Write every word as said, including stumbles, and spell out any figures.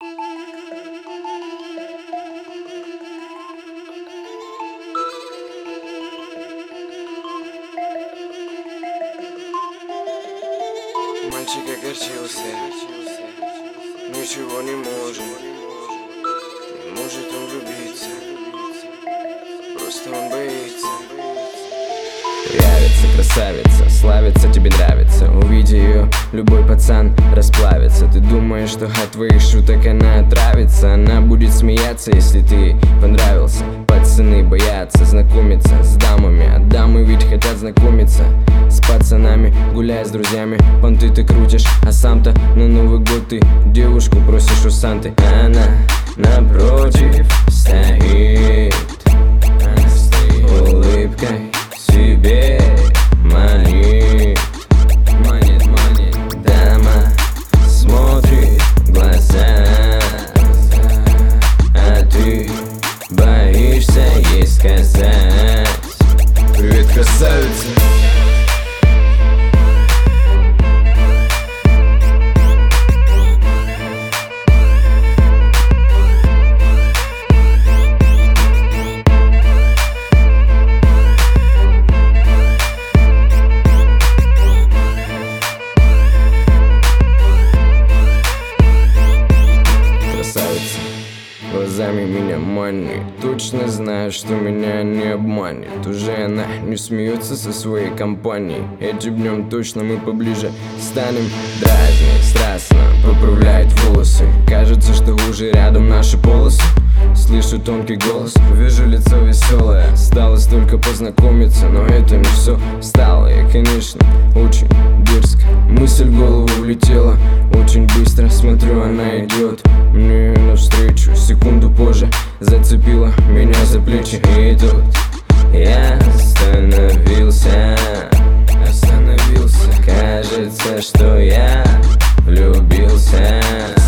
Мальчик огорчился, ничего не может. Не может он влюбиться, просто он боится. Явится красавица, славится, тебе нравится. Увидя ее, любой пацан расплавится. Ты думаешь, что от твоих шуток она отравится. Она будет смеяться, если ты ей понравился. Пацаны боятся знакомиться с дамами, а дамы ведь хотят знакомиться с пацанами. Гуляя с друзьями, понты ты крутишь, а сам-то на Новый год ты девушку просишь у Санты. А она напротив стоит, она стоит улыбкой себе манит, манит, манит. Дама смотрит в глаза, а ты боишься ей сказать: привет, красавица. Глазами меня манит, точно знаю, что меня не обманет. Уже она не смеется со своей компанией. Этим днем точно мы поближе станем. Дразнит, страстно поправляет волосы. Кажется, что уже рядом наши полосы. Слышу тонкий голос, вижу лицо веселое. Осталось только познакомиться, но это не все. Стало я, конечно, очень дерзко. Мысль в голову влетела очень быстро. Смотрю, она идет мне навстречу. Секунду позже зацепила меня за плечи. И тут я остановился, остановился. Кажется, что я влюбился.